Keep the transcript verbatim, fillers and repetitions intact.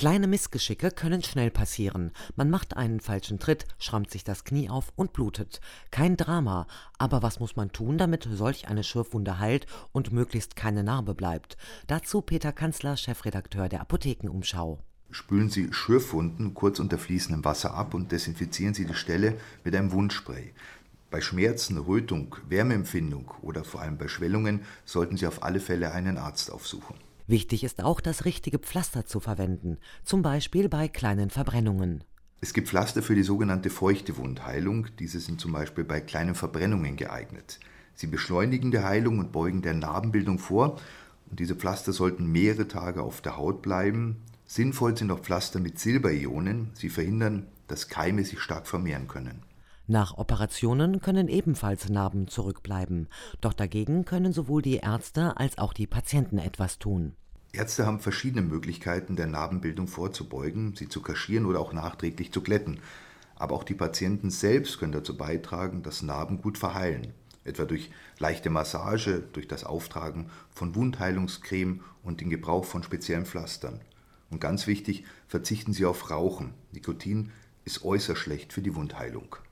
Kleine Missgeschicke können schnell passieren. Man macht einen falschen Tritt, schrammt sich das Knie auf und blutet. Kein Drama, aber was muss man tun, damit solch eine Schürfwunde heilt und möglichst keine Narbe bleibt? Dazu Peter Kanzler, Chefredakteur der Apothekenumschau. Spülen Sie Schürfwunden kurz unter fließendem Wasser ab und desinfizieren Sie die Stelle mit einem Wundspray. Bei Schmerzen, Rötung, Wärmeempfindung oder vor allem bei Schwellungen sollten Sie auf alle Fälle einen Arzt aufsuchen. Wichtig ist auch, das richtige Pflaster zu verwenden, zum Beispiel bei kleinen Verbrennungen. Es gibt Pflaster für die sogenannte feuchte Wundheilung. Diese sind zum Beispiel bei kleinen Verbrennungen geeignet. Sie beschleunigen die Heilung und beugen der Narbenbildung vor. Und diese Pflaster sollten mehrere Tage auf der Haut bleiben. Sinnvoll sind auch Pflaster mit Silberionen. Sie verhindern, dass Keime sich stark vermehren können. Nach Operationen können ebenfalls Narben zurückbleiben. Doch dagegen können sowohl die Ärzte als auch die Patienten etwas tun. Ärzte haben verschiedene Möglichkeiten, der Narbenbildung vorzubeugen, sie zu kaschieren oder auch nachträglich zu glätten. Aber auch die Patienten selbst können dazu beitragen, dass Narben gut verheilen. Etwa durch leichte Massage, durch das Auftragen von Wundheilungscreme und den Gebrauch von speziellen Pflastern. Und ganz wichtig, verzichten Sie auf Rauchen. Nikotin ist äußerst schlecht für die Wundheilung.